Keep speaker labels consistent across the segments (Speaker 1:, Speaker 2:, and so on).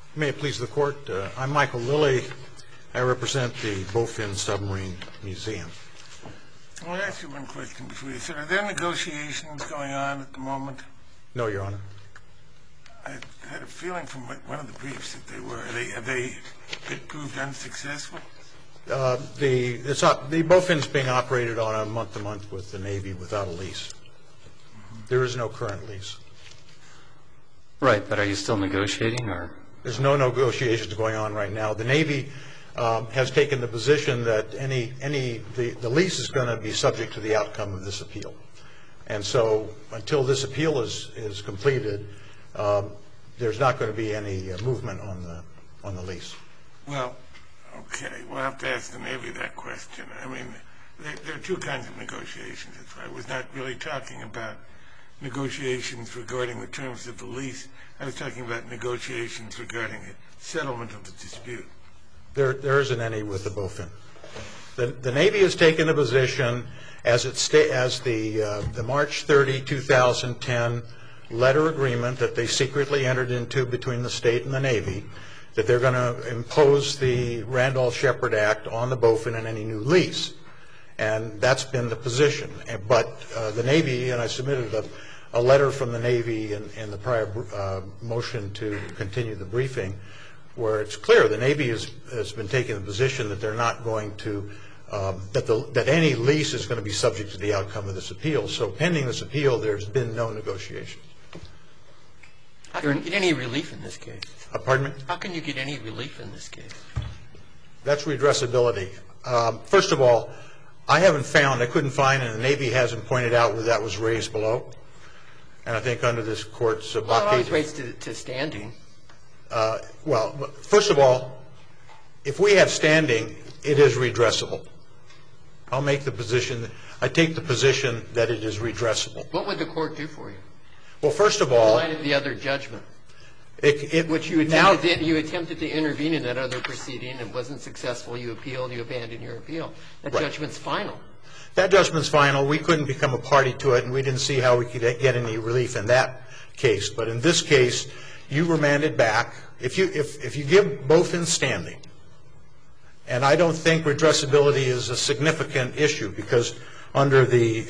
Speaker 1: May it please the Court, I'm Michael Lilly. I represent the Bowfin Submarine Museum.
Speaker 2: I'll ask you one question before you sit. Are there negotiations going on at the moment?
Speaker 1: No, Your Honor.
Speaker 2: I had a feeling from one of the briefs that they were. Have they proved unsuccessful?
Speaker 1: The Bowfin's being operated on a month-to-month with the Navy without a lease. There is no current lease.
Speaker 3: Right, but are you still negotiating, or?
Speaker 1: There's no negotiations going on right now. The Navy has taken the position that the lease is going to be subject to the outcome of this appeal. And so until this appeal is completed, there's not going to be any movement on the lease.
Speaker 2: Well, okay. We'll have to ask the Navy that question. I mean, there are two kinds of negotiations. I was not really talking about negotiations regarding the terms of the lease. I was talking about negotiations regarding the settlement of the dispute.
Speaker 1: There isn't any with the Bowfin. The Navy has taken a position as the March 30, 2010 letter agreement that they secretly entered into between the state and the Navy, that they're going to impose the Randolph-Shepard Act on the Bowfin in any new lease. And that's been the position. But the Navy, and I submitted a letter from the Navy in the prior motion to continue the briefing, where it's clear the Navy has been taking the position that they're not going to, that any lease is going to be subject to the outcome of this appeal. So pending this appeal, there's been no negotiation.
Speaker 4: How can you get any relief in this case?
Speaker 1: Pardon me?
Speaker 4: How can you get any relief in this case?
Speaker 1: That's redressability. First of all, I couldn't find, and the Navy hasn't pointed out where that was raised below. And I think under this court's blockade.
Speaker 4: Well, it always raised to standing.
Speaker 1: Well, first of all, if we have standing, it is redressable. I take the position that it is redressable.
Speaker 4: What would the court do for you?
Speaker 1: Well, first of all,
Speaker 4: in light of the other judgment, which you attempted to intervene in that other proceeding and wasn't successful. You appealed. You abandoned your appeal. That judgment's final.
Speaker 1: That judgment's final. We couldn't become a party to it, and we didn't see how we could get any relief in that case. But in this case, you remanded back. If you give Bowfin standing, and I don't think redressability is a significant issue, because under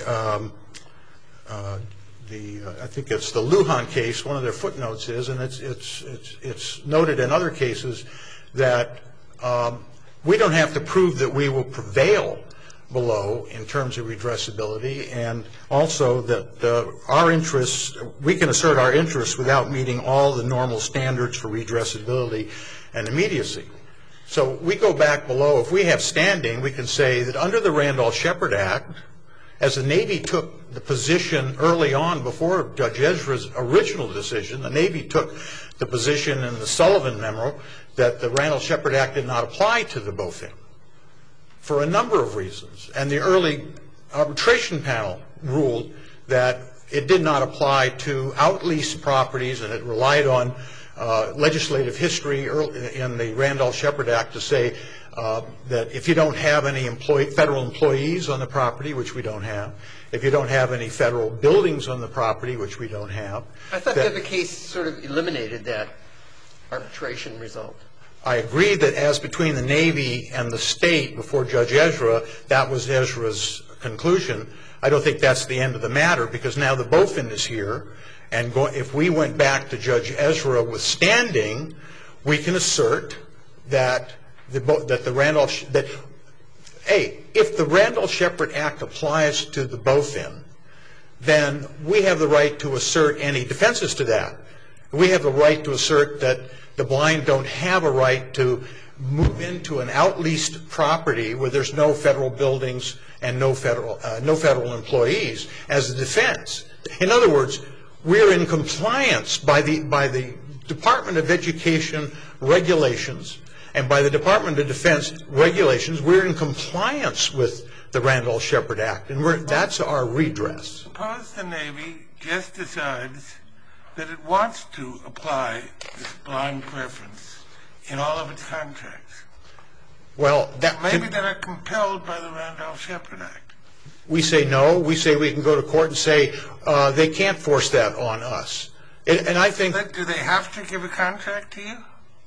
Speaker 1: I think it's the Lujan case, one of their footnotes is, and it's noted in other cases, that we don't have to prove that we will prevail below in terms of redressability, and also that our interests, we can assert our interests without meeting all the normal standards for redressability and immediacy. So we go back below. If we have standing, we can say that under the Randolph-Shepard Act, as the Navy took the position early on before Judge Ezra's original decision, the Navy took the position in the Sullivan memo that the Randolph-Shepard Act did not apply to the Bowfin for a number of reasons. And the early arbitration panel ruled that it did not apply to out-leased properties, and it relied on legislative history in the Randolph-Shepard Act to say that if you don't have any federal employees on the property, which we don't have, if you don't have any federal buildings on the property, which we don't have.
Speaker 4: I thought that the case sort of eliminated that arbitration result.
Speaker 1: I agree that as between the Navy and the state before Judge Ezra, that was Ezra's conclusion. I don't think that's the end of the matter, because now the Bowfin is here, and if we went back to Judge Ezra with standing, we can assert that if the Randolph-Shepard Act applies to the Bowfin, then we have the right to assert any defenses to that. We have the right to assert that the blind don't have a right to move into an out-leased property where there's no federal buildings and no federal employees as a defense. In other words, we're in compliance by the Department of Education regulations and by the Department of Defense regulations. We're in compliance with the Randolph-Shepard Act, and that's our redress.
Speaker 2: Suppose the Navy just decides that it wants to apply this blind preference in all of its contracts.
Speaker 1: Well,
Speaker 2: maybe they're compelled by the Randolph-Shepard Act.
Speaker 1: We say no. We say we can go to court and say they can't force that on us. And I think.
Speaker 2: Do they have to give a contract to you?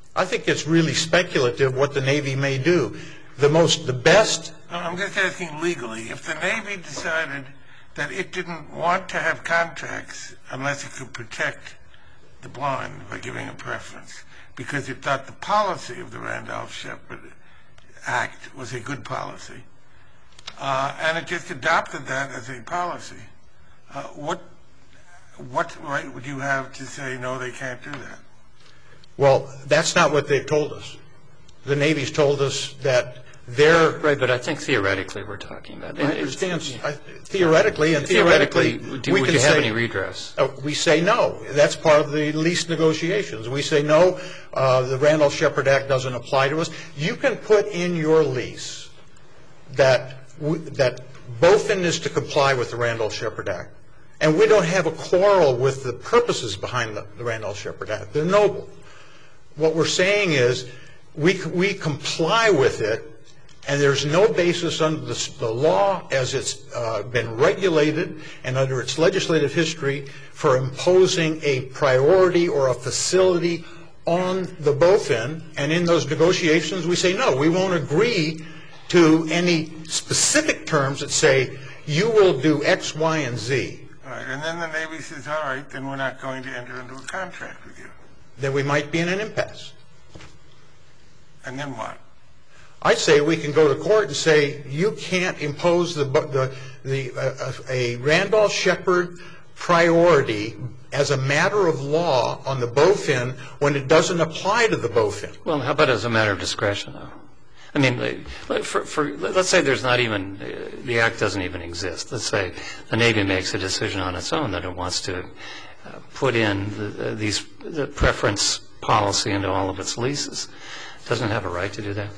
Speaker 1: I think it's really speculative what the Navy may do. The best...
Speaker 2: No, I'm just asking legally. If the Navy decided that it didn't want to have contracts unless it could protect the blind by giving a preference, because it thought the policy of the Randolph-Shepard Act was a good policy, and it just adopted that as a policy, what right would you have to say, no, they can't do that?
Speaker 1: Well, that's not what they've told us. The Navy's told us that they're...
Speaker 3: Right, but I think theoretically we're talking about...
Speaker 1: I understand. Theoretically, and theoretically
Speaker 3: would you have any redress?
Speaker 1: We say no. That's part of the lease negotiations. We say no, the Randolph-Shepard Act doesn't apply to us. You can put in your lease that BOFIN is to comply with the Randolph-Shepard Act. And we don't have a quarrel with the purposes behind the Randolph-Shepard Act. They're noble. What we're saying is we comply with it, and there's no basis under the law as it's been regulated and under its legislative history for imposing a priority or a facility on the BOFIN. And in those negotiations we say no, we won't agree to any specific terms that say you will do X, Y, and Z.
Speaker 2: All right, and then the Navy says, all right, then we're not going to enter into a contract with you.
Speaker 1: Then we might be in an impasse.
Speaker 2: And then what?
Speaker 1: I say we can go to court and say you can't impose a Randolph-Shepard priority as a matter of law on the BOFIN when it doesn't apply to the BOFIN.
Speaker 3: Well, how about as a matter of discretion, though? I mean, let's say there's not even, the Act doesn't even exist. Let's say the Navy makes a decision on its own that it wants to put in the preference policy into all of its leases. Doesn't it have a right to do that?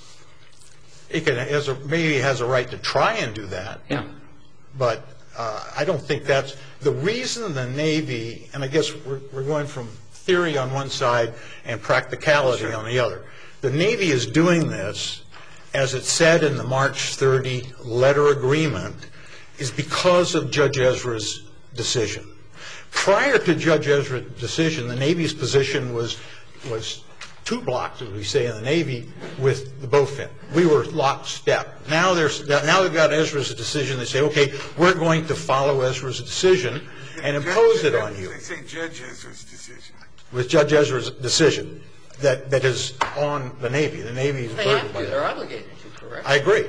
Speaker 1: Maybe it has a right to try and do that.
Speaker 3: Yeah.
Speaker 1: But I don't think that's the reason the Navy, and I guess we're going from theory on one side and practicality on the other. The Navy is doing this, as it said in the March 30 letter agreement, is because of Judge Ezra's decision. Prior to Judge Ezra's decision, the Navy's position was two blocks, as we say in the Navy, with the BOFIN. We were lockstep. Now they've got Ezra's decision. They say, okay, we're going to follow Ezra's decision and impose it on you.
Speaker 2: They say Judge Ezra's decision.
Speaker 1: With Judge Ezra's decision that is on the Navy. The Navy is burdened by that.
Speaker 4: They're obligated to, correct?
Speaker 1: I agree.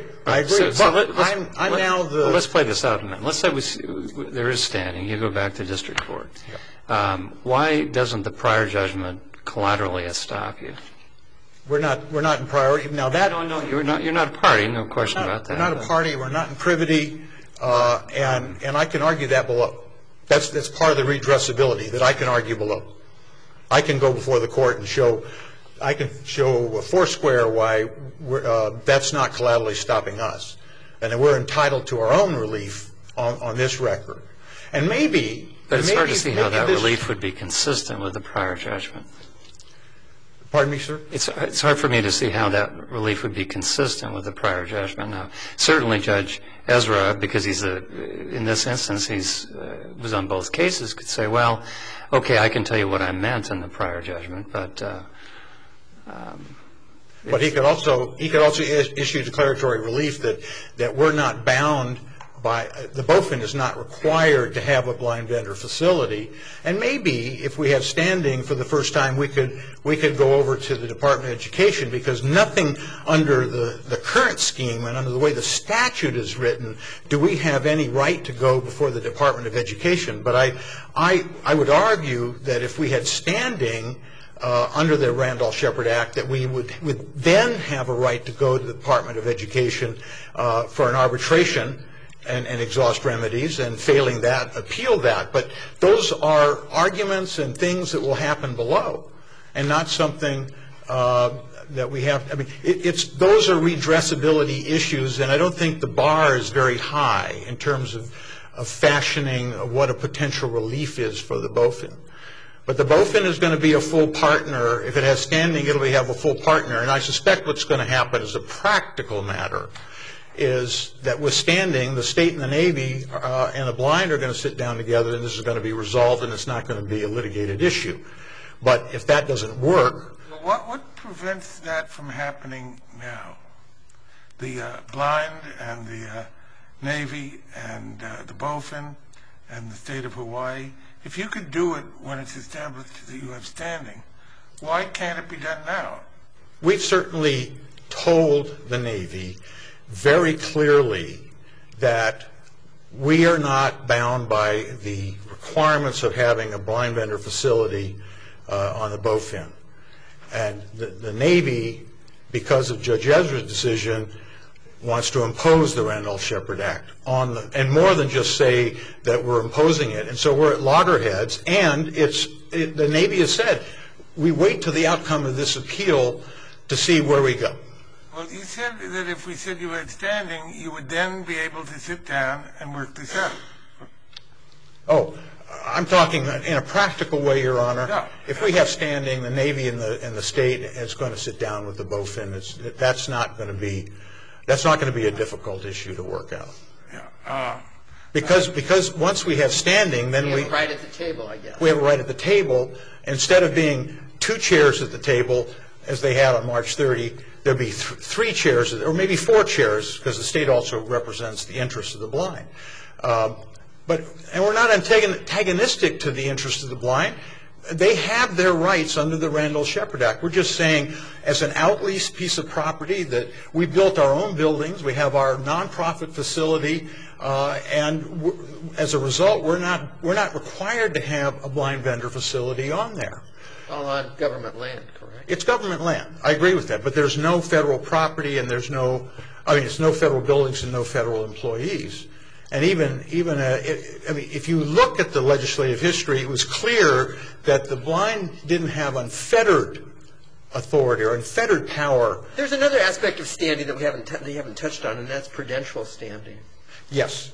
Speaker 3: Let's play this out a minute. Let's say there is standing. You go back to district court. Yeah. Why doesn't the prior judgment collaterally stop you?
Speaker 1: We're not in priority. Now that
Speaker 3: No, you're not a party. No question about that.
Speaker 1: We're not a party. We're not in privity, and I can argue that below. That's part of the redressability that I can argue below. I can go before the court and show foursquare why that's not collaterally stopping us, and that we're entitled to our own relief on this record. And maybe,
Speaker 3: but it's hard to see how that relief would be consistent with the prior judgment.
Speaker 1: Pardon me, sir?
Speaker 3: It's hard for me to see how that relief would be consistent with the prior judgment. Now, certainly Judge Ezra, because in this instance he was on both cases, could say, well, okay, I can tell you what I meant in the prior judgment, but
Speaker 1: he could also issue declaratory relief that we're not bound by, the BOFIN is not required to have a blind vendor facility, and maybe if we have standing for the first time we could go over to the Department of Education, because nothing under the current scheme and under the way the statute is written do we have any right to go before the Department of Education. But I would argue that if we had standing under the Randolph-Shepard Act, that we would then have a right to go to the Department of Education for an arbitration and exhaust remedies, and failing that, appeal that. But those are arguments and things that will happen below, and not something that we have. I mean, those are redressability issues, and I don't think the bar is very high in terms of fashioning what a potential relief is for the BOFIN. But the BOFIN is going to be a full partner. If it has standing, it'll have a full partner. And I suspect what's going to happen as a practical matter is that with standing, the state and the Navy and the blind are going to sit down together, and this is going to be resolved, and it's not going to be a litigated issue. But if that doesn't work...
Speaker 2: What prevents that from happening now? The blind and the Navy and the BOFIN and the state of Hawaii, if you could do it when it's established that you have standing, why can't it be done now?
Speaker 1: We've certainly told the Navy very clearly that we are not bound by the requirements of having a blind vendor facility on the BOFIN. And the Navy, because of Judge Ezra's decision, wants to impose the Randolph-Shepard Act on and more than just say that we're imposing it. And so we're at loggerheads, and the Navy has said, we wait till the outcome of this appeal to see where we go.
Speaker 2: Well, you said that if we said you had standing, you would then be able to sit down and work this out. Oh,
Speaker 1: I'm talking in a practical way, Your Honor.
Speaker 2: No.
Speaker 1: If we have standing, the Navy and the state is going to sit down with the BOFIN. That's not going to be a difficult issue to work out.
Speaker 2: Yeah.
Speaker 1: Because once we have standing, then
Speaker 4: we have a right at the table, I guess.
Speaker 1: We have a right at the table. Instead of being 2 chairs at the table, as they had on March 30, there'd be 3 chairs, or maybe 4 chairs, because the state also represents the interests of the blind. And we're not antagonistic to the interests of the blind. They have their rights under the Randolph-Shepard Act. We're just saying, as an out-leased piece of property, that we built our own buildings, we have our nonprofit facility, and as a result, we're not required to have a blind vendor facility on there.
Speaker 4: All on government land, correct?
Speaker 1: It's government land. I agree with that. But there's no federal property, and it's no federal buildings and no federal employees. And if you look at the legislative history, it was clear that the blind didn't have unfettered authority or unfettered power.
Speaker 4: There's another aspect of standing that they haven't touched on, and that's prudential standing.
Speaker 1: Yes.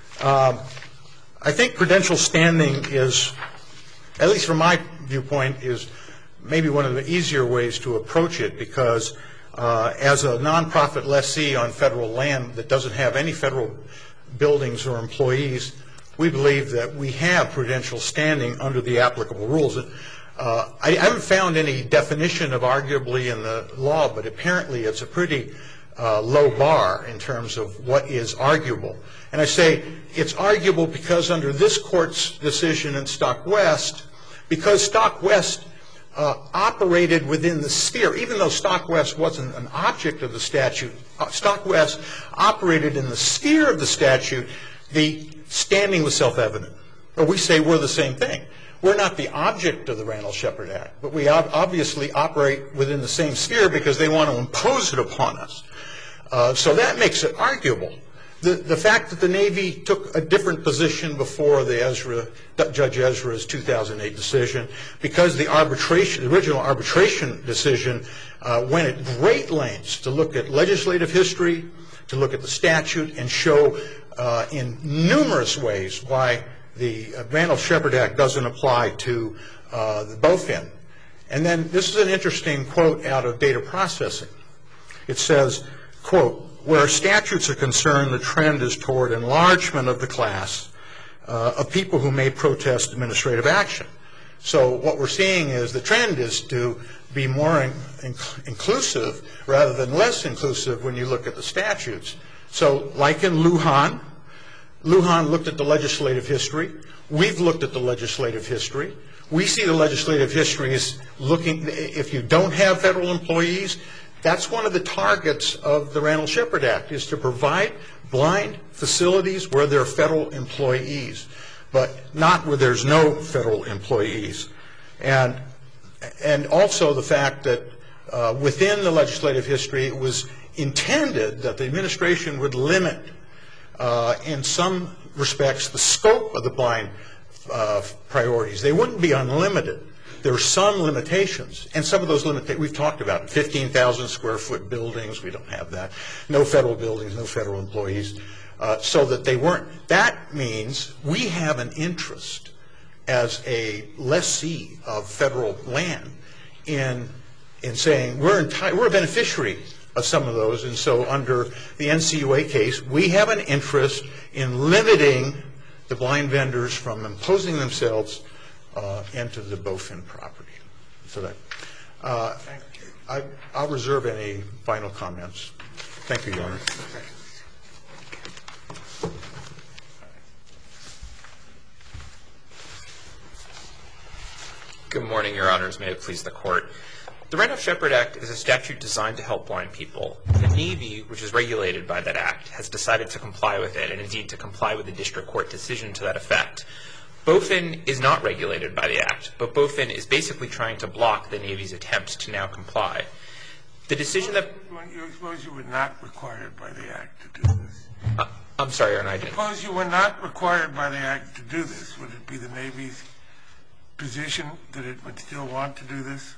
Speaker 1: I think prudential standing is, at least from my viewpoint, is maybe one of the easier ways to approach it, because as a nonprofit lessee on federal land that doesn't have any federal buildings or employees, we believe that we have prudential standing under the applicable rules. I haven't found any definition of arguably in the law, but apparently it's a pretty low bar in terms of what is arguable. And I say it's arguable because under this court's decision in Stockwest, because Stockwest operated within the sphere, even though Stockwest wasn't an object of the statute, Stockwest operated in the sphere of the statute, the standing was self-evident. Or we say we're the same thing. We're not the object of the Randolph-Shepard Act, but we obviously operate within the same sphere because they want to impose it upon us. So that makes it arguable. The fact that the Navy took a different position before Judge Ezra's 2008 decision, because the original arbitration decision went at great lengths to look at legislative history, to look at the statute, and show in numerous ways why the Randolph-Shepard Act doesn't apply to the BOFIN. And then this is an interesting quote out of data processing. It says, quote, "Where statutes are concerned, the trend is toward enlargement of the class of people who may protest administrative action." So what we're seeing is the trend is to be more inclusive rather than less inclusive when you look at the statutes. So like in Lujan looked at the legislative history. We've looked at the legislative history. We see the legislative history as looking, if you don't have federal employees, that's one of the targets of the Randolph-Shepard Act, is to provide blind facilities where there are federal employees, but not where there's no federal employees. And also the fact that within the legislative history, it was intended that the administration would limit, in some respects, the scope of the blind priorities. They wouldn't be unlimited. There are some limitations, and some of those limitations we've talked about. 15,000 square foot buildings, we don't have that. No federal buildings, no federal employees, so that they weren't. That means we have an interest as a lessee of federal land in saying we're a beneficiary of some of those, and so under the NCUA case, we have an interest in limiting the blind vendors from imposing themselves into the BOFIN property. So that I'll reserve any final comments. Thank you, Your Honor.
Speaker 5: Good morning, Your Honors. May it please the Court. The Randolph-Shepard Act is a statute designed to help blind people. The Navy, which is regulated by that act, has decided to comply with it, and indeed to comply with the district court decision to that effect. BOFIN is not regulated by the act, but BOFIN is basically trying to block the Navy's attempts to now comply. The decision that...
Speaker 2: Suppose you were not required by the act to do this.
Speaker 5: I'm sorry, Your Honor, I didn't...
Speaker 2: Suppose you were not required by the act to do this. Would it be the Navy's position that it would still want to do this?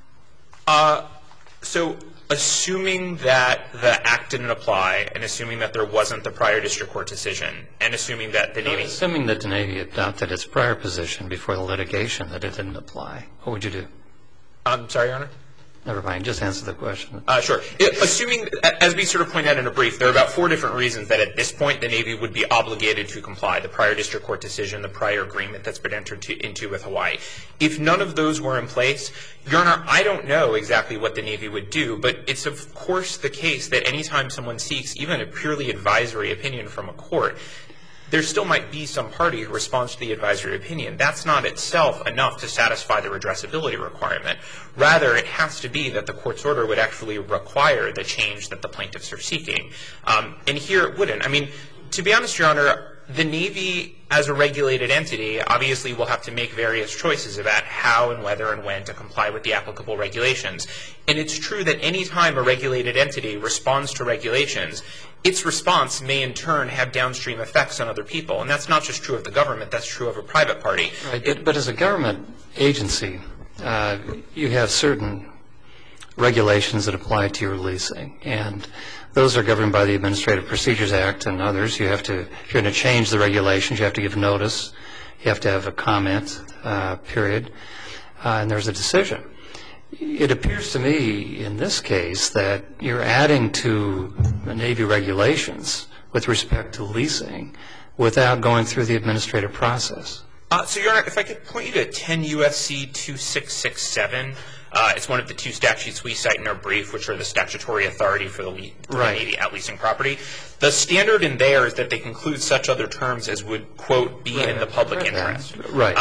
Speaker 5: So assuming that the act didn't apply, and assuming that there wasn't the prior district court decision, and assuming that the Navy...
Speaker 3: Assuming that the Navy adopted its prior position before the litigation that it didn't apply, what would you do?
Speaker 5: I'm sorry, Your Honor?
Speaker 3: Never mind. Just answer the question.
Speaker 5: Sure. Assuming, as we sort of pointed out in a brief, there are about 4 different reasons that at this point the Navy would be obligated to comply. The prior district court decision, the prior agreement that's been entered into with Hawaii. If none of those were in place, Your Honor, I don't know exactly what the Navy would do, but it's of course the case that anytime someone seeks even a purely advisory opinion from a court, there still might be some party who responds to the advisory opinion. That's not itself enough to satisfy the redressability requirement. Rather, it has to be that the court's order would actually require the change that the plaintiffs are seeking. And here it wouldn't. I mean, to be honest, Your Honor, the Navy, as a regulated entity, obviously will have to make various choices about how and whether and when to comply with the applicable regulations. And it's true that any time a regulated entity responds to regulations, its response may in turn have downstream effects on other people. And that's not just true of the government, that's true of a private party.
Speaker 3: Right. But as a government agency, you have certain regulations that apply to your leasing. And those are governed by the Administrative Procedures Act and others. You have to, if you're going to change the regulations, you have to give notice. You have to have a comment period. And there's a decision. It appears to me in this case that you're adding to the Navy regulations with respect to leasing without going through the administrative process.
Speaker 5: So, Your Honor, if I could point you to 10 U.S.C. 2667. It's one of the 2 statutes we cite in our brief, which are the statutory authority for the Navy at leasing property. The standard in there is that they conclude such other terms as would, quote, be in the public interest.
Speaker 3: Right.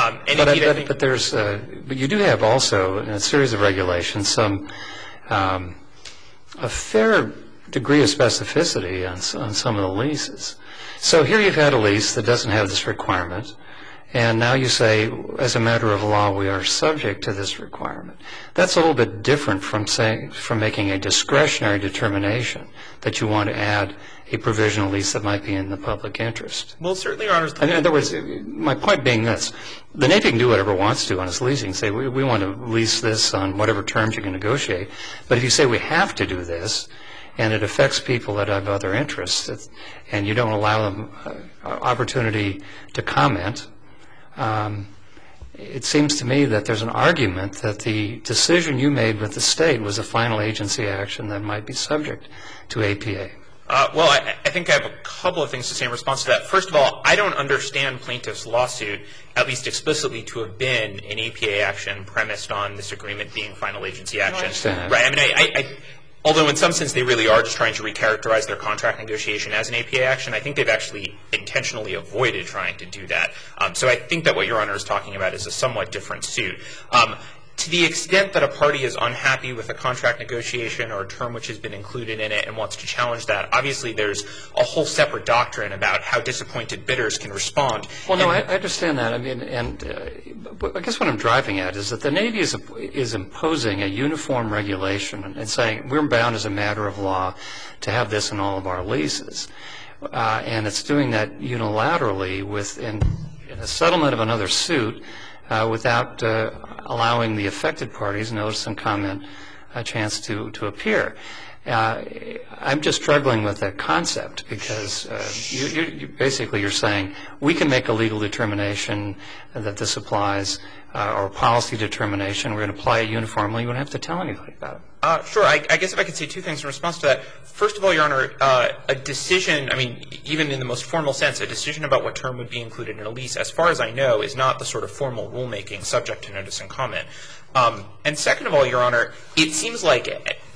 Speaker 3: But you do have also, in a series of regulations, some a fair degree of specificity on some of the leases. So here you've had a lease that doesn't have this requirement. And now you say, as a matter of law, we are subject to this requirement. That's a little bit different from making a discretionary determination that you want to add a provisional lease that might be in the public interest.
Speaker 5: Well, certainly, Your Honor.
Speaker 3: In other words, my point being this. The Navy can do whatever it wants to on its leasing. Say, we want to lease this on whatever terms you can negotiate. But if you say we have to do this, and it affects people that have other interests, and you don't allow them opportunity to comment, it seems to me that there's an argument that the decision you made with the state was a final agency action that might be subject to APA.
Speaker 5: Well, I think I have a couple of things to say in response to that. First of all, I don't understand plaintiff's lawsuit, at least explicitly, to have been an APA action premised on this agreement being final agency action.
Speaker 3: I understand.
Speaker 5: Right. I mean, although in some sense they really are just trying to recharacterize their contract negotiation as an APA action, I think they've actually intentionally avoided trying to do that. So I think that what Your Honor is talking about is a somewhat different suit. To the extent that a party is unhappy with a contract negotiation or a term which has been included in it and wants to challenge that, obviously there's a whole separate doctrine about how disappointed bidders can respond.
Speaker 3: Well, no, I understand that. I mean, and I guess what I'm driving at is that the Navy is imposing a uniform regulation and saying we're bound as a matter of law to have this in all of our leases. And it's doing that unilaterally in a settlement of another suit without allowing the affected parties, notice and comment, a chance to appear. I'm just struggling with that concept because basically you're saying we can make a legal determination that this applies or a policy determination. We're going to apply it uniformly. You don't have to tell anybody about it.
Speaker 5: Sure. I guess if I could say 2 things in response to that. First of all, Your Honor, a decision, I mean, even in the most formal sense, a decision about what term would be included in a lease, as far as I know, is not the sort of formal rulemaking subject to notice and comment. And second of all, Your Honor, it seems like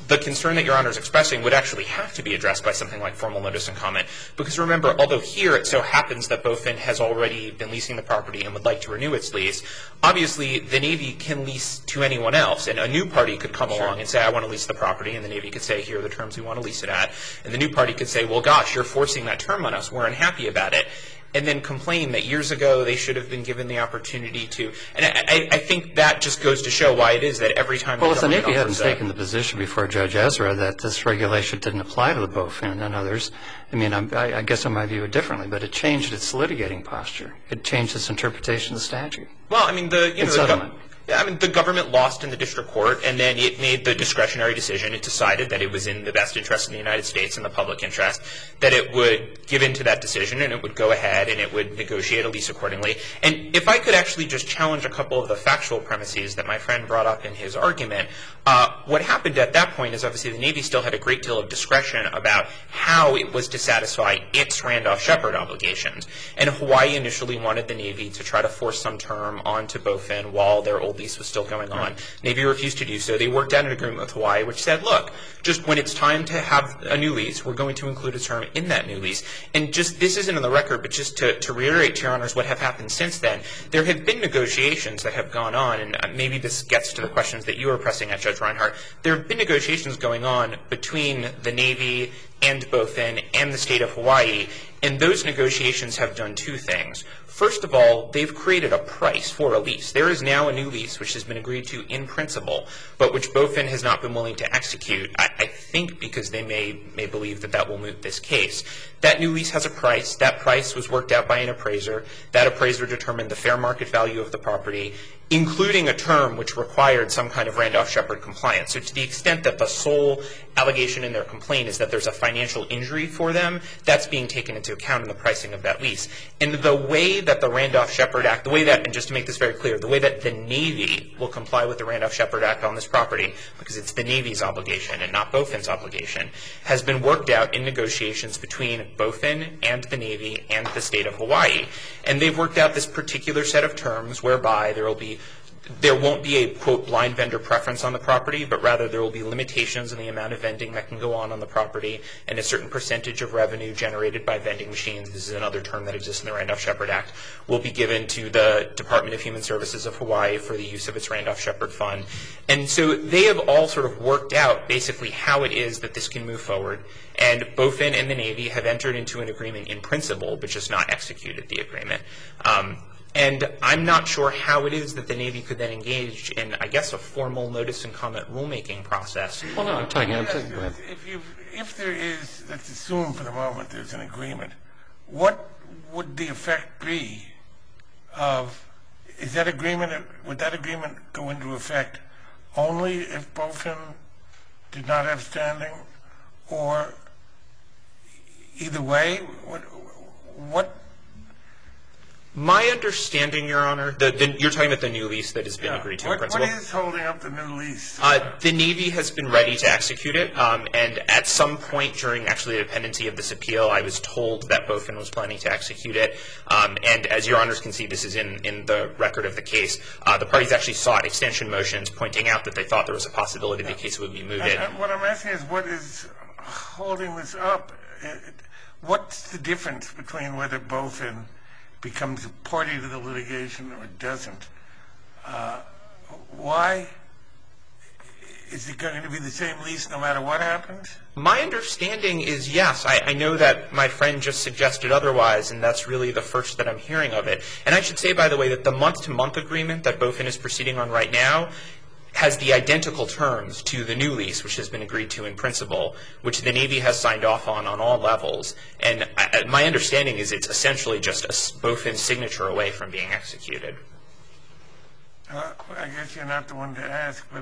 Speaker 5: the concern that Your Honor is expressing would actually have to be addressed by something like formal notice and comment. Because remember, although here it so happens that BOFIN has already been leasing the property and would like to renew its lease, obviously the Navy can lease to anyone else. And a new party could come along and say, I want to lease the property. And the Navy could say, here are the terms we want to lease it at. And the new party could say, well, gosh, you're forcing that term on us. We're unhappy about it. And then complain that years ago they should have been given the opportunity to. And I think that just goes to show why it is that every time.
Speaker 3: Well, if the Navy hadn't taken the position before Judge Ezra that this regulation didn't apply to the BOFIN and others, I mean, I guess I might view it differently, but it changed its litigating posture. It changed its interpretation of the statute.
Speaker 5: Well, I mean, the government lost in the district court, and then it made the discretionary decision. It decided that it was in the best interest of the United States and the public interest, that it would give in to that decision, and it would go ahead and it would negotiate a lease accordingly. And if I could actually just challenge a couple of the factual premises that my friend brought up in his argument, what happened at that point is obviously the Navy still had a great deal of discretion about how it was to satisfy its Randolph-Shepard obligations. And Hawaii initially wanted the Navy to try to force some term onto BOFIN while their old lease was still going on. Navy refused to do so. They worked out an agreement with Hawaii which said, look, just when it's time to have a new lease, we're going to include a term in that new lease. And just, this isn't on the record, but just to reiterate to Your Honors what have happened since then, there have been negotiations that have gone on, and maybe this gets to the questions that you were pressing at, Judge Reinhart. There have been negotiations going on between the Navy and BOFIN and the state of Hawaii, and those negotiations have done two things. First of all, they've created a price for a lease. There is now a new lease which has been agreed to in principle, but which BOFIN has not been willing to execute, I think because they may believe that that will moot this case. That new lease has a price. That price was worked out by an appraiser. That appraiser determined the fair market value of the property, including a term which required some kind of Randolph-Shepard compliance. So to the extent that the sole allegation in their complaint is that there's a financial injury for them, that's being taken into account in the pricing of that lease. And the way that the Randolph-Shepard Act, the way that, and just to make this very clear, the way that the Navy will comply with the Randolph-Shepard Act on this property, because it's the Navy's obligation and not BOFIN's obligation, has been worked out in negotiations between BOFIN and the Navy and the state of Hawaii. And they've worked out this particular set of terms whereby there won't be a, quote, blind vendor preference on the property, but rather there will be limitations in the amount of vending that can go on the property, and a certain percentage of revenue generated by vending machines, this is another term that exists in the Randolph-Shepard Act, will be given to the Department of Human Services of Hawaii for the use of its Randolph-Shepard Fund. And so they have all sort of worked out basically how it is that this can move forward, and BOFIN and the Navy have entered into an agreement in principle, but just not executed the agreement. And I'm not sure how it is that the Navy could then engage in, I guess, a formal notice and comment rulemaking process.
Speaker 3: Well, no, I'm talking. Go ahead.
Speaker 2: If there is, let's assume for the moment there's an agreement, what would the effect be of, would that agreement go into effect only if BOFIN did not have standing, or either way, what?
Speaker 5: My understanding, Your Honor, you're talking about the new lease that has been agreed to in principle?
Speaker 2: What is holding up the new lease?
Speaker 5: The Navy has been ready to execute it, and at some point during actually the pendency of this appeal, I was told that BOFIN was planning to execute it. And as Your Honors can see, this is in the record of the case. The parties actually sought extension motions pointing out that they thought there was a possibility the case would be mooted.
Speaker 2: What I'm asking is what is holding this up? What's the difference between whether BOFIN becomes a party to the litigation or doesn't? Why? Is it going to be the same lease no matter what happens?
Speaker 5: My understanding is yes. I know that my friend just suggested otherwise, and that's really the first that I'm hearing of it. And I should say, by the way, that the month-to-month agreement that BOFIN is proceeding on right now has the identical terms to the new lease, which has been agreed to in principle, which the Navy has signed off on all levels. And my understanding is it's essentially just a BOFIN signature away from being executed.
Speaker 2: I guess you're not the one to ask, but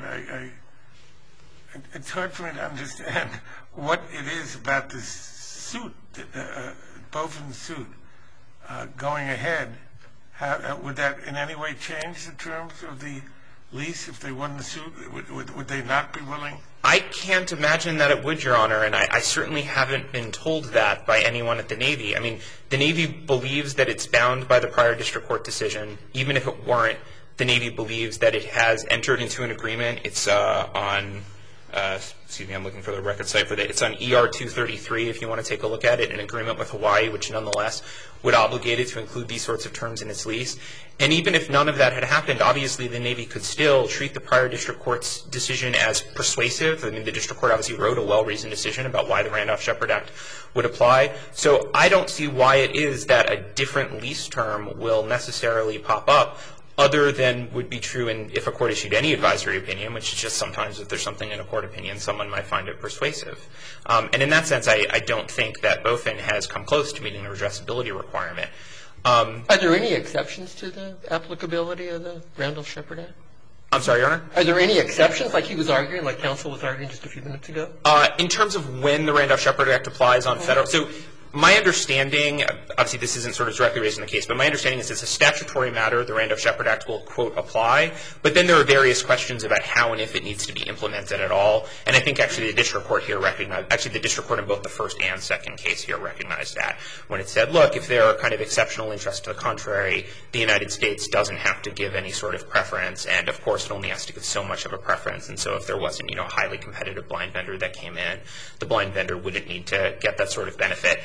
Speaker 2: it's hard for me to understand what it is about this suit, BOFIN's suit, going ahead. Would that in any way change the terms of the lease if they won the suit? Would they not be willing?
Speaker 5: I can't imagine that it would, Your Honor, and I certainly haven't been told that by anyone at the Navy. I mean, the Navy believes that it's bound by the prior district court decision. Even if it weren't, the Navy believes that it has entered into an agreement. It's on excuse me, I'm looking for the record site for that. It's on ER 233 if you want to take a look at it, an agreement with Hawaii, which nonetheless would obligate it to include these sorts of terms in its lease. And even if none of that had happened, obviously the Navy could still treat the prior district court's decision as persuasive. I mean, the district court obviously wrote a well-reasoned decision about why the Randolph-Shepard Act would apply. So I don't see why it is that a different lease term will necessarily pop up, other than would be true if a court issued any advisory opinion, which is just sometimes if there's something in a court opinion, someone might find it persuasive. And in that sense, I don't think that BOFIN has come close to meeting the redressability requirement.
Speaker 4: Are there any exceptions to the applicability of the Randolph-Shepard Act?
Speaker 5: I'm sorry, Your Honor?
Speaker 4: Are there any exceptions, like he was arguing, like counsel was arguing just a few minutes ago?
Speaker 5: In terms of when the Randolph-Shepard Act applies on federal, so my understanding, obviously this isn't sort of directly raised in the case, but my understanding is it's a statutory matter. The Randolph-Shepard Act will, quote, apply. But then there are various questions about how and if it needs to be implemented at all. And I think actually the district court here recognized, actually the district court in both the first and second case here recognized that when it said, look, if there are kind of exceptional interests to the contrary, the United States doesn't have to give any sort of preference. And of course, it only has to give so much of a preference. And so if there wasn't, a highly competitive blind vendor that came in, the blind vendor wouldn't need to get that sort of benefit.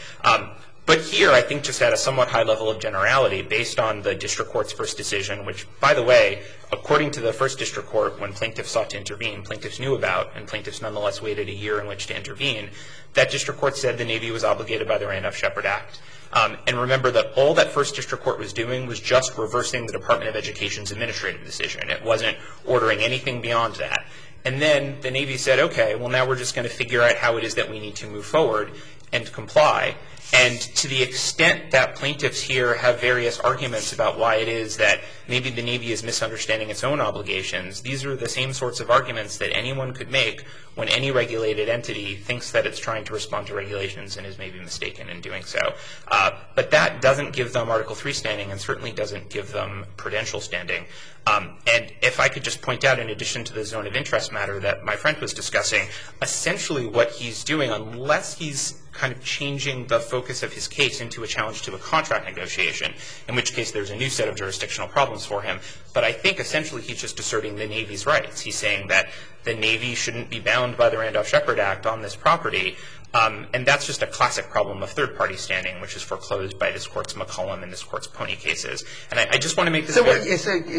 Speaker 5: But here, I think just at a somewhat high level of generality, based on the district court's first decision, which, by the way, according to the first district court, when plaintiffs sought to intervene, plaintiffs knew about, and plaintiffs nonetheless waited a year in which to intervene, that district court said the Navy was obligated by the Randolph-Shepard Act. And remember that all that first district court was doing was just reversing the Department of Education's administrative decision. It wasn't ordering anything beyond that. And then the Navy said, okay, well, now we're just going to figure out how it is that we need to move forward and comply. And to the extent that plaintiffs here have various arguments about why it is that maybe the Navy is misunderstanding its own obligations, these are the same sorts of arguments that anyone could make when any regulated entity thinks that it's trying to respond to regulations and is maybe mistaken in doing so. But that doesn't give them Article III standing and certainly doesn't give them prudential standing. And if I could just point out, in addition to the zone of interest matter that my friend was discussing, essentially what he's doing, unless he's kind of changing the focus of his case into a challenge to a contract negotiation, in which case there's a new set of jurisdictional problems for him. But I think essentially he's just asserting the Navy's rights. He's saying that the Navy shouldn't be bound by the Randolph-Shepard Act on this property. And that's just a classic problem of third-party standing, which is foreclosed by this Court's McCollum and this Court's Pony cases. And I just want to make this clear.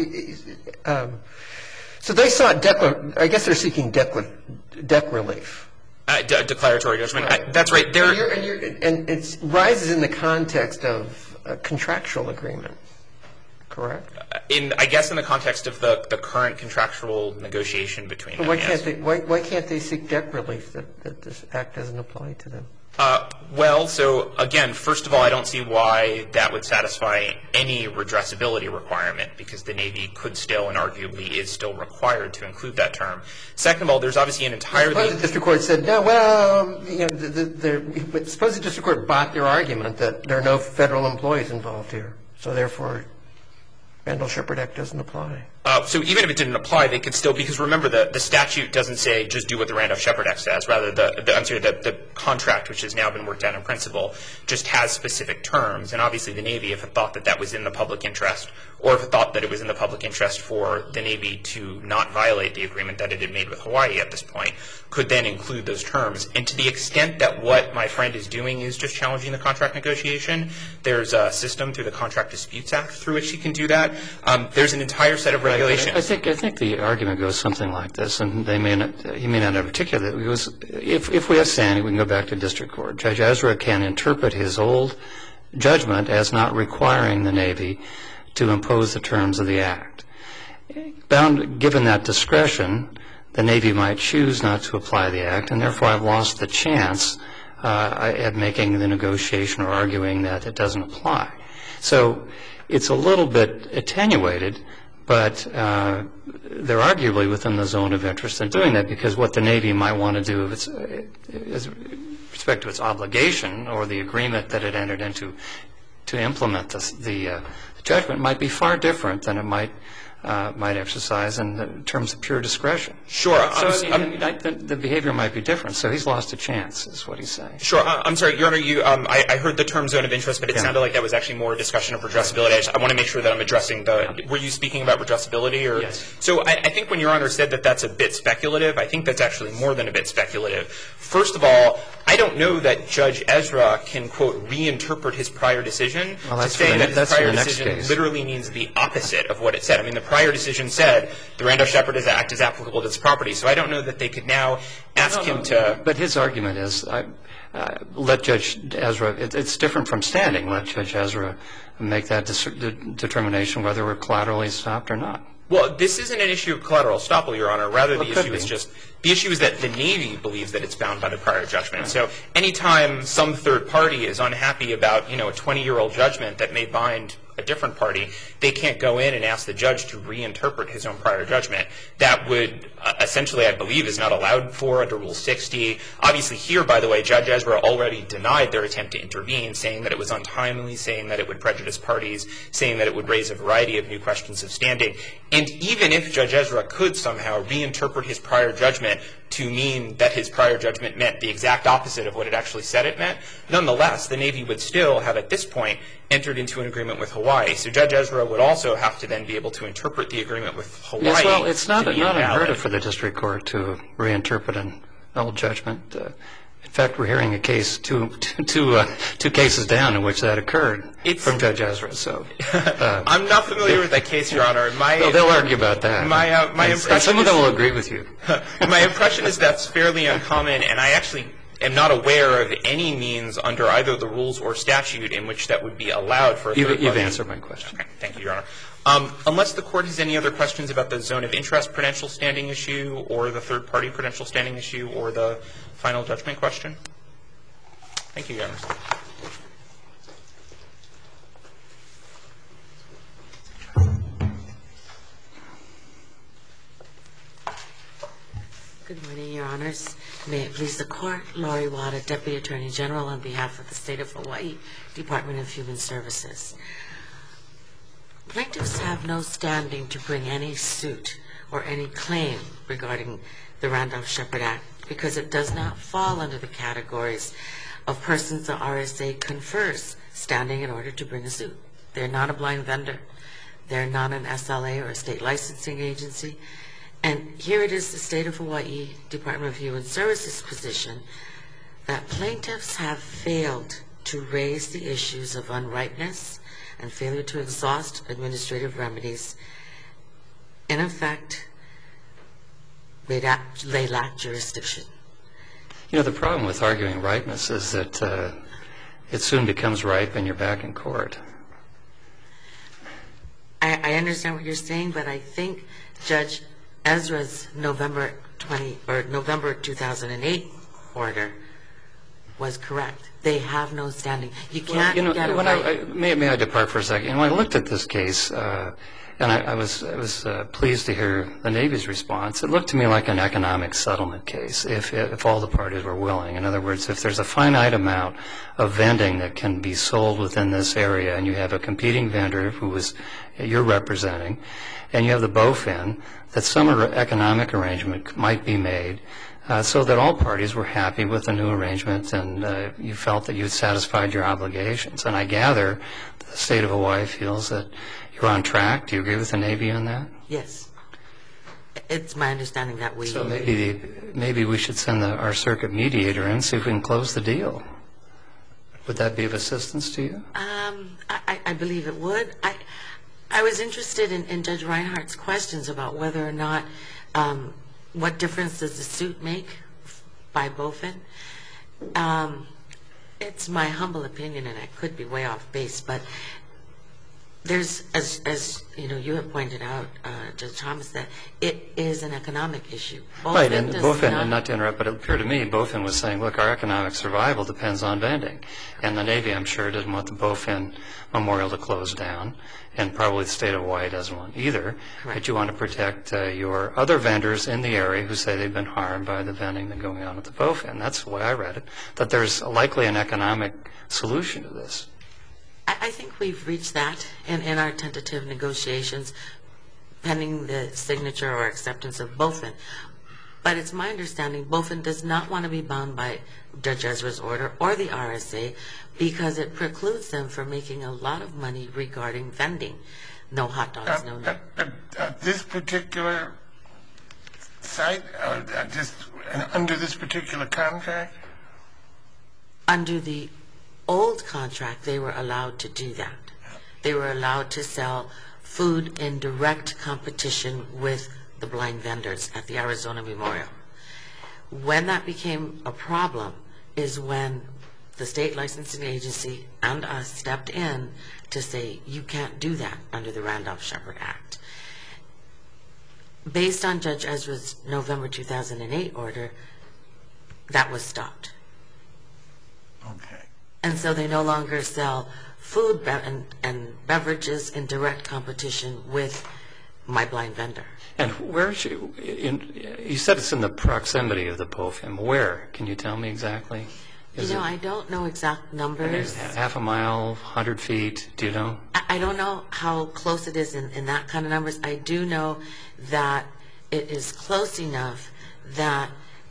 Speaker 4: So they sought I guess they're seeking debt relief.
Speaker 5: Declaratory judgment.
Speaker 4: Right.
Speaker 5: That's right.
Speaker 4: And it rises in the context of a contractual agreement, correct?
Speaker 5: I guess in the context of the current contractual negotiation between them.
Speaker 4: Why can't they seek debt relief that this act doesn't apply to them?
Speaker 5: Well, so again, first of all, I don't see why that would satisfy any redressability requirement, because the Navy could still and arguably is still required to include that term. Second of all, there's obviously an entirely...
Speaker 4: Suppose the district court said, no, well, suppose the district court bought their argument that there are no federal employees involved here, so therefore Randolph-Shepard Act doesn't apply.
Speaker 5: So even if it didn't apply, they could still, because remember the statute doesn't say just do what the Randolph-Shepard Act says. Rather, the contract, which has now been worked out in principle, just has specific terms. And obviously the Navy, if it thought that that was in the public interest, or if it thought that it was in the public interest for the Navy to not violate the agreement that it had made with Hawaii at this point, could then include those terms. And to the extent that what my friend is doing is just challenging the contract negotiation, there's a system through the Contract Disputes Act through which he can do that. There's an entire set of regulations.
Speaker 3: I think the argument goes something like this, and he may not have articulated it. Because if we have standing, we can go back to district court. Judge Ezra can interpret his old judgment as not requiring the Navy to impose the terms of the Act. Given that discretion, the Navy might choose not to apply the Act, and therefore I've lost the chance at making the negotiation or arguing that it doesn't apply. So it's a little bit attenuated, but they're arguably within the zone of interest in doing that, because what the Navy might want to do with respect to its obligation or the agreement that it entered into to implement the judgment might be far different than it might might exercise in terms of pure discretion.
Speaker 5: Sure.
Speaker 3: So the behavior might be different. So he's lost a chance, is what he's saying.
Speaker 5: Sure. I'm sorry, Your Honor. I heard the term zone of interest, but it sounded like that was actually more a discussion of redressability. I want to make sure that I'm addressing Were you speaking about redressability? Or?
Speaker 3: Yes.
Speaker 5: So I think when Your Honor said that that's a bit speculative, I think that's actually more than a bit speculative. First of all, I don't know that Judge Ezra can, quote, reinterpret his prior decision to say that his prior decision literally means the opposite of what it said. I mean, the prior decision said the Randolph-Shepard Act is applicable to this property. So I don't know that they could now ask him to.
Speaker 3: But his argument is let Judge Ezra, it's different from standing, let Judge Ezra make that determination whether we're collaterally stopped or not.
Speaker 5: Well, this isn't an issue of collateral estoppel, Your Honor. Rather, the issue is just the issue is that the Navy believes that it's bound by the prior judgment. So anytime some third party is unhappy about, a 20-year-old judgment that may bind a different party, they can't go in and ask the judge to reinterpret his own prior judgment. That would essentially, I believe, is not allowed for under Rule 60. Obviously here, by the way, Judge Ezra already denied their attempt to intervene, saying that it was untimely, saying that it would prejudice parties, saying that it would raise a variety of new questions of standing. And even if Judge Ezra could somehow reinterpret his prior judgment to mean that his prior judgment meant the exact opposite of what it actually said it meant, nonetheless, the Navy would still have at this point entered into an agreement with Hawaii. So Judge Ezra would also have to then be able to interpret the agreement with Hawaii.
Speaker 3: Yes, well, it's not unheard of for the district court to reinterpret an old judgment. In fact, we're hearing a case, two cases down in which that occurred from Judge Ezra. So
Speaker 5: I'm not familiar with that case, Your Honor.
Speaker 3: They'll argue about that.
Speaker 5: My impression
Speaker 3: some of them will agree with you.
Speaker 5: My impression is that's fairly uncommon, and I actually am not aware of any means under either the rules or statute in which that would be allowed for a third party.
Speaker 3: You've answered my question.
Speaker 5: Okay. Thank you, Your Honor. Unless the Court has any other questions about the zone of interest prudential standing issue or the third-party prudential standing issue or the final judgment question. Thank you, Your Honor.
Speaker 6: Good morning, Your Honors. May it please the Court, Laurie Wada, Deputy Attorney General on behalf of the State of Hawaii Department of Human Services. Plaintiffs have no standing to bring any suit or any claim regarding the Randolph-Shepard Act because it does not fall under the categories of persons the RSA confers standing in order to bring a suit. They're not a blind vendor. They're not an SLA or a state licensing agency. And here it is the State of Hawaii Department of Human Services position that plaintiffs have failed to raise the issues of unrightness and failure to exhaust administrative remedies. In effect, they lack jurisdiction.
Speaker 3: The problem with arguing rightness is that it soon becomes ripe and you're back in court.
Speaker 6: I understand what you're saying, but I think Judge Ezra's November 2008 order was correct. They have no standing. You can't get it right.
Speaker 3: May I depart for a second? When I looked at this case, and I was pleased to hear the Navy's response, it looked to me like an economic settlement case if all the parties were willing. In other words, if there's a finite amount of vending that can be sold within this area and you have a competing vendor who you're representing, and you have the BOFIN, that some economic arrangement might be made so that all parties were happy with the new arrangement and you felt that you had satisfied your obligations. And I gather the State of Hawaii feels that you're on track. Do you agree with the Navy on that?
Speaker 6: Yes. It's my understanding that we...
Speaker 3: So maybe we should send our circuit mediator in and see if we can close the deal. Would that be of assistance to you?
Speaker 6: I believe it would. I was interested in Judge Reinhart's questions about whether or not, what difference does the suit make by BOFIN? It's my humble opinion, and I could be way off base, but there's, as you have pointed out, Judge Thomas, that it is an economic issue.
Speaker 3: Right, and BOFIN, and not to interrupt, but it appeared to me BOFIN was saying, look, our economic survival depends on vending. And the Navy, I'm sure, didn't want the BOFIN memorial to close down, and probably the State of Hawaii doesn't want either. Correct. But you want to protect your other vendors in the area who say they've been harmed by the vending that's going on at the BOFIN. That's the way I read it, that there's likely an economic solution to this.
Speaker 6: I think we've reached that in our tentative negotiations. pending the signature or acceptance of BOFIN. But it's my understanding BOFIN does not want to be bound by Judge Ezra's order or the RSA because it precludes them from making a lot of money regarding vending. No hot dogs, no.
Speaker 2: This particular site, just under this particular contract?
Speaker 6: Under the old contract, they were allowed to do that. They were allowed to sell food in direct competition with the blind vendors at the Arizona Memorial. When that became a problem is when the state licensing agency and us stepped in to say, you can't do that under the Randolph-Shepard Act. Based on Judge Ezra's November 2008 order, that was stopped.
Speaker 2: Okay.
Speaker 6: And so they no longer sell food and beverages in direct competition with my blind vendor.
Speaker 3: And where is you said it's in the proximity of the BOFIN. Where? Can you tell me exactly?
Speaker 6: I don't know exact numbers.
Speaker 3: Half a mile, 100 feet, do you know?
Speaker 6: I don't know how close it is in that kind of numbers. I do know that it is close enough that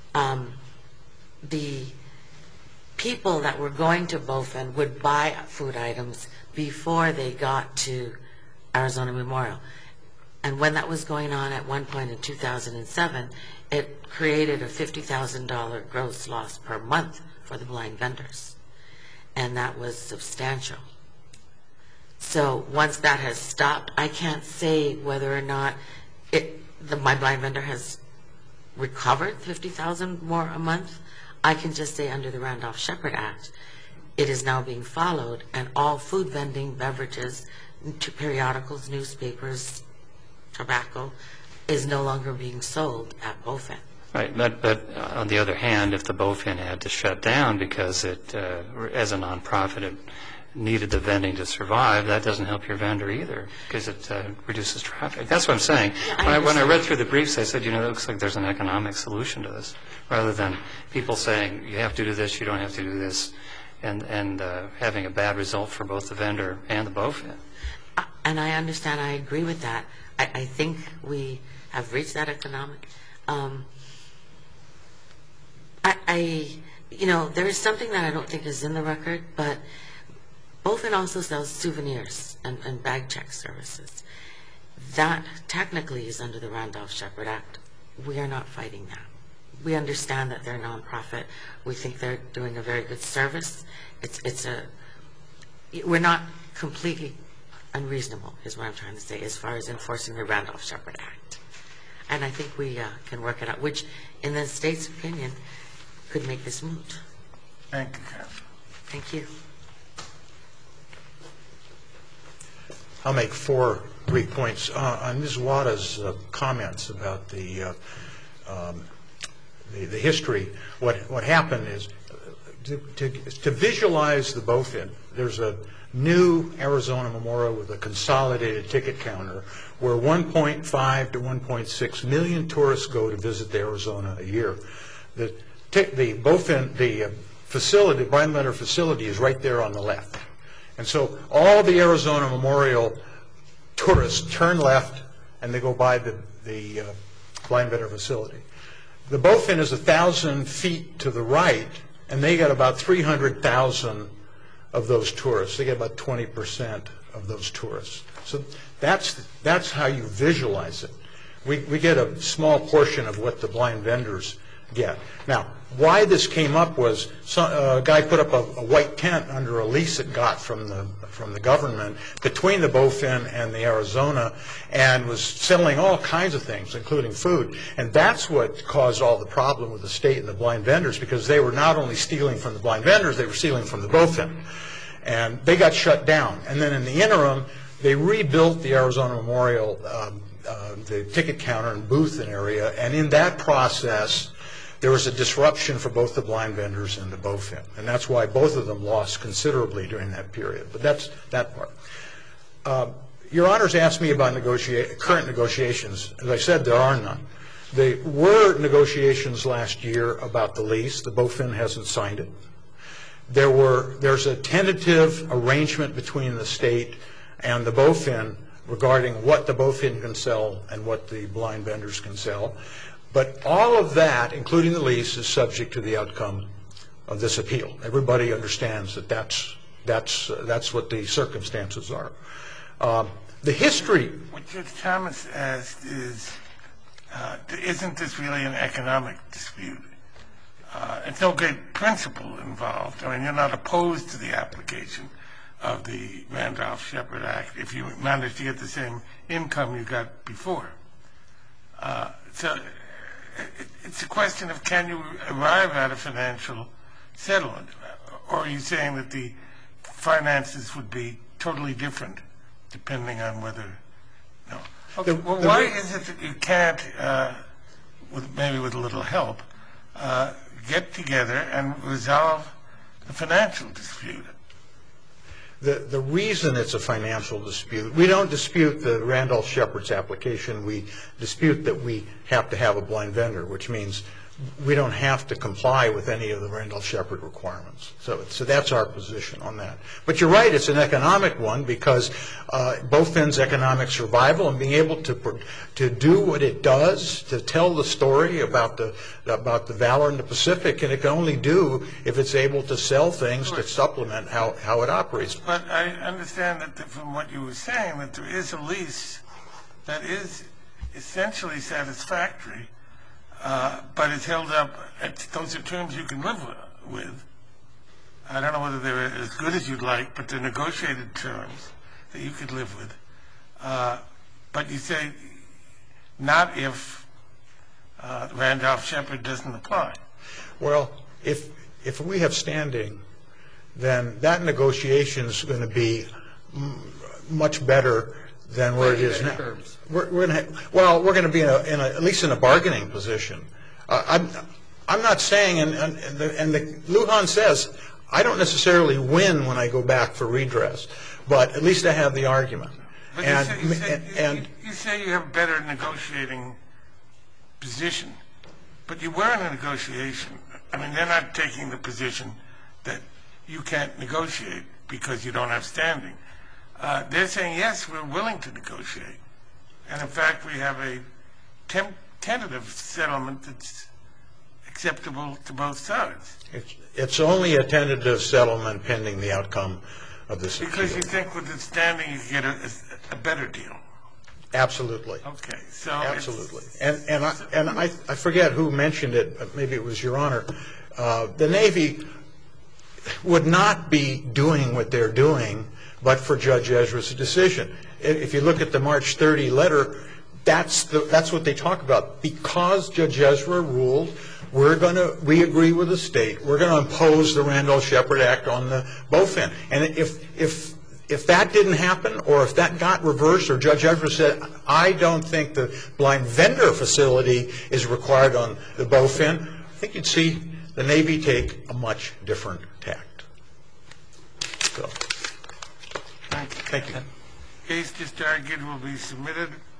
Speaker 6: the people that were going to BOFIN would buy food items before they got to Arizona Memorial. And when that was going on at one point in 2007, it created a $50,000 gross loss per month for the blind vendors. And that was substantial. So once that has stopped, I can't say whether or not my blind vendor has recovered $50,000 more a month. I can just say under the Randolph-Shepard Act, it is now being followed, and all food vending, beverages, periodicals, newspapers, tobacco is no longer being sold at BOFIN.
Speaker 3: Right, but on the other hand, if the BOFIN had to shut down because it, as a nonprofit, it needed the vending to survive, that doesn't help your vendor either because it reduces traffic. That's what I'm saying. When I read through the briefs, I said, it looks like there's an economic solution to this, rather than people saying, you have to do this, you don't have to do this, and having a bad result for both the vendor and the BOFIN.
Speaker 6: And I understand, I agree with that. I think we have reached that economic. There is something that I don't think is in the record, but BOFIN also sells souvenirs and bag check services. That technically is under the Randolph-Shepard Act. We are not fighting that. We understand that they're a nonprofit. We think they're doing a very good service. We're not completely unreasonable, is what I'm trying to say, as far as enforcing the Randolph-Shepard Act. And I think we can work it out, which, in the state's opinion, could make this moot.
Speaker 2: Thank you, Counsel.
Speaker 6: Thank you.
Speaker 1: I'll make 4 brief points. On Ms. Wada's comments about the history, what happened is, to visualize the BOFIN, there's a new Arizona Memorial with a consolidated ticket counter where 1.5 to 1.6 million tourists go to visit Arizona a year. The BOFIN, the facility, the blind vendor facility, is right there on the left. And so all the Arizona Memorial tourists turn left and they go by the blind vendor facility. The BOFIN is 1,000 feet to the right, and they got about 300,000 of those tourists. They get about 20% of those tourists. So that's how you visualize it. We get a small portion of what the blind vendors get. Now, why this came up was a guy put up a white tent under a lease it got from the government between the BOFIN and the Arizona, and was selling all kinds of things, including food. And that's what caused all the problem with the state and the blind vendors, because they were not only stealing from the blind vendors, they were stealing from the BOFIN. And they got shut down. And then in the interim, they rebuilt the Arizona Memorial, the ticket counter and booth and area, and in that process, there was a disruption for both the blind vendors and the BOFIN. And that's why both of them lost considerably during that period. But that's that part. Your Honors asked me about current negotiations. As I said, there are none. There were negotiations last year about the lease. The BOFIN hasn't signed it. There's a tentative arrangement between the state and the BOFIN regarding what the BOFIN can sell and what the blind vendors can sell. But all of that, including the lease, is subject to the outcome of this appeal. Everybody understands that that's what the circumstances are. The history.
Speaker 2: What Judge Thomas asked is, isn't this really an economic dispute? It's no great principle involved. I mean, you're not opposed to the application of the Randolph-Shepard Act if you manage to get the same income you got before. So it's a question of, can you arrive at a financial settlement? Or are you saying that the finances would be totally different depending on whether, no. Okay, well, why is it that you can't, maybe with a little help, get together and resolve the financial dispute?
Speaker 1: The reason it's a financial dispute, we don't dispute the Randolph-Shepard's application. We dispute that we have to have a blind vendor, which means we don't have to comply with any of the Randolph-Shepard requirements. So that's our position on that. But you're right, it's an economic one because BOFIN's economic survival and being able to do what it does, to tell the story about the valor in the Pacific, and it can only do if it's able to sell things to supplement how it operates.
Speaker 2: But I understand that from what you were saying that there is a lease that is essentially satisfactory, but it's held up, those are terms you can live with. I don't know whether they're as good as you'd like, but they're negotiated terms that you could live with. But you say not if Randolph-Shepard doesn't apply.
Speaker 1: Well, if we have standing, then that negotiation is going to be much better than where it is now. We're going to be at least in a bargaining position. I'm not saying, and Lujan says, I don't necessarily win when I go back for redress, but at least I have the argument.
Speaker 2: But you say you have a better negotiating position, but you were in a negotiation. I mean, they're not taking the position that you can't negotiate because you don't have standing. They're saying, yes, we're willing to negotiate. And, in fact, we have a tentative settlement that's acceptable to both sides.
Speaker 1: It's only a tentative settlement pending the outcome of this appeal.
Speaker 2: Because you think with the standing you get a better deal.
Speaker 1: Absolutely.
Speaker 2: Okay. So
Speaker 1: absolutely. And I forget who mentioned it, but maybe it was Your Honor. The Navy would not be doing what they're doing but for Judge Ezra's decision. If you look at the March 30 letter, that's what they talk about. Because Judge Ezra ruled, we agree with the state. We're going to impose the Randolph-Shepard Act on the BOFIN. And if that didn't happen, or if that got reversed, or Judge Ezra said, I don't think the blind vendor facility is required on the BOFIN, I think you'd see the Navy take a much different tact. So, thank you.
Speaker 2: The case just argued will be submitted.